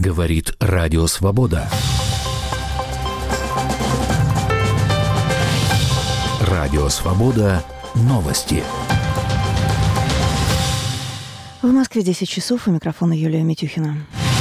Говорит Радио Свобода. Радио Свобода. Новости. В Москве 10 часов. У микрофона Юлия Митюхина.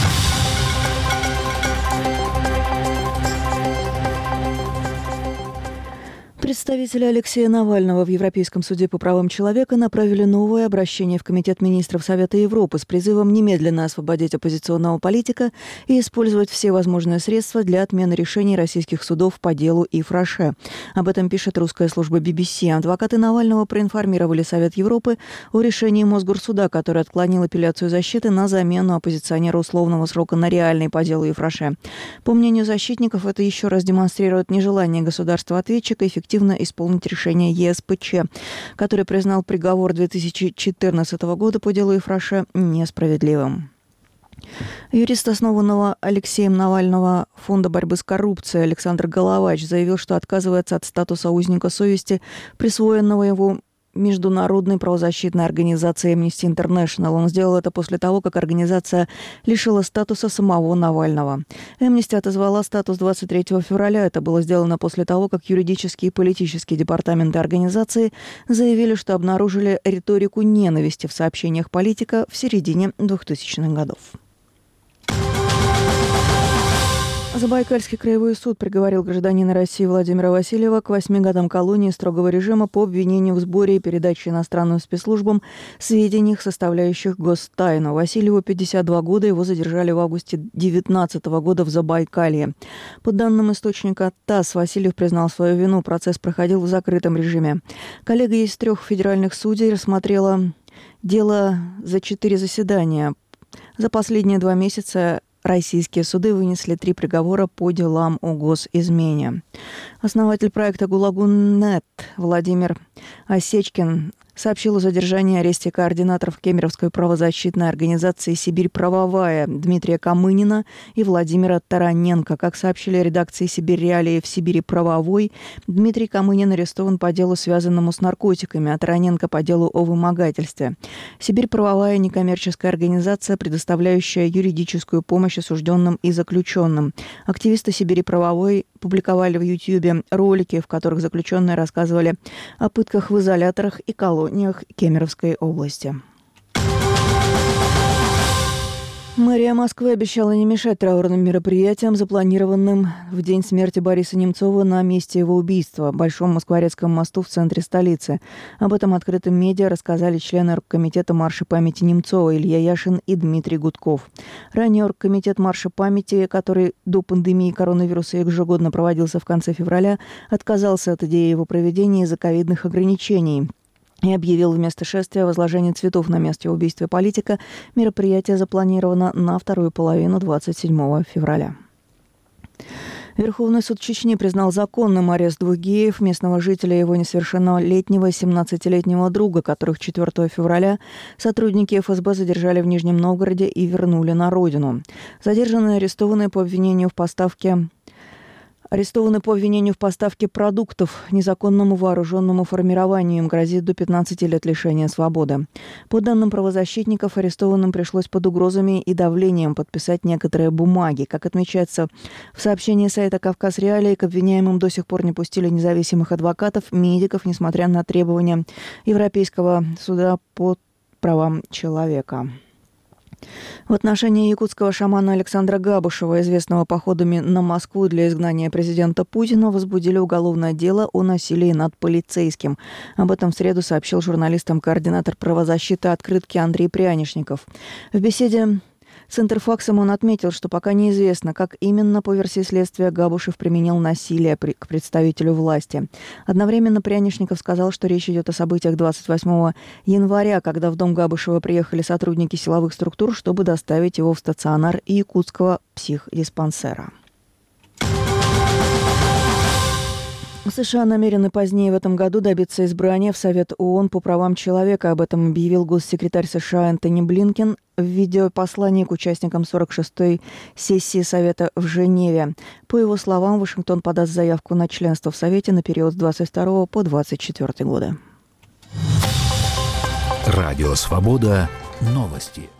Представители Алексея Навального в Европейском суде по правам человека направили новое обращение в Комитет министров Совета Европы с призывом немедленно освободить оппозиционного политика и использовать все возможные средства для отмены решений российских судов по делу Ифраше. Об этом пишет русская служба BBC. Адвокаты Навального проинформировали Совет Европы о решении Мосгорсуда, который отклонил апелляцию защиты на замену оппозиционера условного срока на реальный по делу Ифраше. По мнению защитников, это еще раз демонстрирует нежелание государства-ответчика эффективно исполнить решение ЕСПЧ, который признал приговор 2014 года по делу Ифраше несправедливым. Юрист основанного Алексеем Навального Фонда борьбы с коррупцией Александр Головач заявил, что отказывается от статуса узника совести, присвоенного его международной правозащитной организацией Amnesty International. Он сделал это после того, как организация лишила статуса самого Навального. Amnesty отозвала статус 23 февраля. Это было сделано после того, как юридические и политические департаменты организации заявили, что обнаружили риторику ненависти в сообщениях политика в середине 2000-х годов. Забайкальский краевой суд приговорил гражданина России Владимира Васильева к 8 годам колонии строгого режима по обвинению в сборе и передаче иностранным спецслужбам сведений, составляющих гостайну. Васильеву 52 года, его задержали в августе 2019 года в Забайкалье. По данным источника ТАСС, Васильев признал свою вину. Процесс проходил в закрытом режиме. Коллегия из 3 федеральных судей рассмотрела дело за 4 заседания. За последние 2 месяца российские суды вынесли 3 приговора по делам о госизмене. Основатель проекта «ГУЛАГу.нет» Владимир Осечкин сообщил о задержании и аресте координаторов Кемеровской правозащитной организации «Сибирь правовая» Дмитрия Камынина и Владимира Тараненко. Как сообщили редакции «Сибирь Реалии» в «Сибири правовой», Дмитрий Камынин арестован по делу, связанному с наркотиками, а Тараненко по делу о вымогательстве. «Сибирь правовая» – некоммерческая организация, предоставляющая юридическую помощь осужденным и заключенным. Активисты «Сибири правовой» публиковали в Ютьюбе ролики, в которых заключенные рассказывали о пытках в изоляторах и колониях Кемеровской области. Мэрия Москвы обещала не мешать траурным мероприятиям, запланированным в день смерти Бориса Немцова на месте его убийства, Большом Москворецком мосту в центре столицы. Об этом открытым медиа рассказали члены оргкомитета марша памяти Немцова Илья Яшин и Дмитрий Гудков. Ранее оргкомитет марша памяти, который до пандемии коронавируса ежегодно проводился в конце февраля, отказался от идеи его проведения из-за ковидных ограничений и объявил вместо шествия возложение цветов на месте убийства политика. Мероприятие запланировано на вторую половину 27 февраля. Верховный суд Чечни признал законным арест 2 геев, местного жителя и его несовершеннолетнего 17-летнего друга, которых 4 февраля сотрудники ФСБ задержали в Нижнем Новгороде и вернули на родину. Задержанные арестованы по обвинению в поставке продуктов незаконному вооруженному формированию. Им грозит до 15 лет лишения свободы. По данным правозащитников, арестованным пришлось под угрозами и давлением подписать некоторые бумаги. Как отмечается в сообщении сайта «Кавказ Реалии», к обвиняемым до сих пор не пустили независимых адвокатов, медиков, несмотря на требования Европейского суда по правам человека. В отношении якутского шамана Александра Габушева, известного походами на Москву для изгнания президента Путина, возбудили уголовное дело о насилии над полицейским. Об этом в среду сообщил журналистам координатор правозащиты «Открытки» Андрей Прянишников. В беседе с Интерфаксом он отметил, что пока неизвестно, как именно, по версии следствия, Габушев применил насилие к представителю власти. Одновременно Прянишников сказал, что речь идет о событиях 28 января, когда в дом Габушева приехали сотрудники силовых структур, чтобы доставить его в стационар якутского психдиспансера. США намерены позднее в этом году добиться избрания в Совет ООН по правам человека. Об этом объявил госсекретарь США Энтони Блинкен в видеопослании к участникам 46-й сессии Совета в Женеве. По его словам, Вашингтон подаст заявку на членство в Совете на период с 22 по 24 годы. Радио «Свобода». Новости.